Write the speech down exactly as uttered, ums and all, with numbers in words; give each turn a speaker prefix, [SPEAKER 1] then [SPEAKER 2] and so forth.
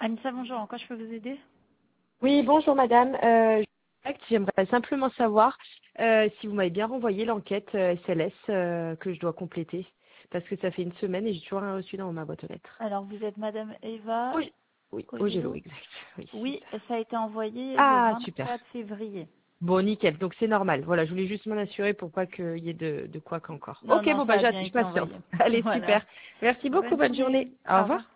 [SPEAKER 1] Anissa, bonjour. En quoi je peux vous aider?
[SPEAKER 2] Oui, bonjour madame. Euh, J'aimerais simplement savoir euh, si vous m'avez bien renvoyé l'enquête euh, S L S euh, que je dois compléter. Parce que ça fait une semaine et j'ai toujours rien reçu dans ma boîte aux lettres.
[SPEAKER 1] Alors, vous êtes Madame Eva
[SPEAKER 2] Oh, j- oui, Ogelo,
[SPEAKER 1] Ogelo?
[SPEAKER 2] exact. Oui, c'est
[SPEAKER 1] Oui,
[SPEAKER 2] ça.
[SPEAKER 1] ça a été envoyé le
[SPEAKER 2] Ah, super.
[SPEAKER 1] vingt-quatre février.
[SPEAKER 2] Bon, nickel. Donc c'est normal. Voilà, je voulais juste m'en assurer pour pas qu'il y ait de, de quoi qu'encore.
[SPEAKER 1] Non,
[SPEAKER 2] Ok,
[SPEAKER 1] non,
[SPEAKER 2] bon,
[SPEAKER 1] ça
[SPEAKER 2] bah
[SPEAKER 1] a bien
[SPEAKER 2] j'attends, je
[SPEAKER 1] été
[SPEAKER 2] patiente.
[SPEAKER 1] envoyé.
[SPEAKER 2] Allez,
[SPEAKER 1] Voilà.
[SPEAKER 2] super. Merci beaucoup,
[SPEAKER 1] Bonne
[SPEAKER 2] bonne
[SPEAKER 1] journée.
[SPEAKER 2] journée. Au
[SPEAKER 1] Au
[SPEAKER 2] revoir.
[SPEAKER 1] revoir.